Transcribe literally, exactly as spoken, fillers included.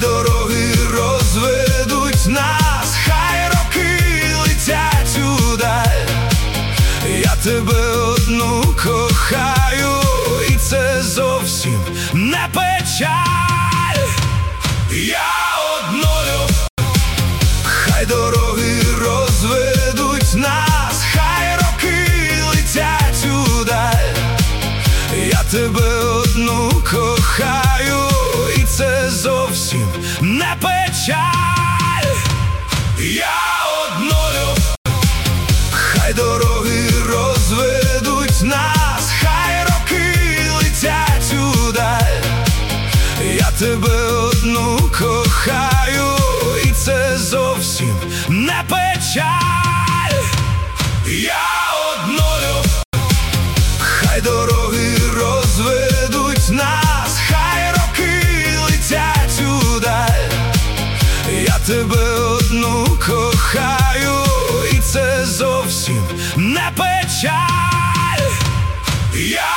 дороги розведуть нас, хай роки летять удаль. Я тебе одну кохаю, і це зовсім не печаль. Я одну люблю, хай дороги розведуть нас, хай роки летять удаль. Я тебе одну кохаю, і це зовсім не печаль. Я одну люблю, хай дороги розведуть нас, хай роки летять удаль. Я тебе одну кохаю, і це зовсім не печаль. Я одну люблю, хай дороги розведуть нас, хай роки летять удаль. Я тебе одну кохаю, і це зовсім не печаль. Я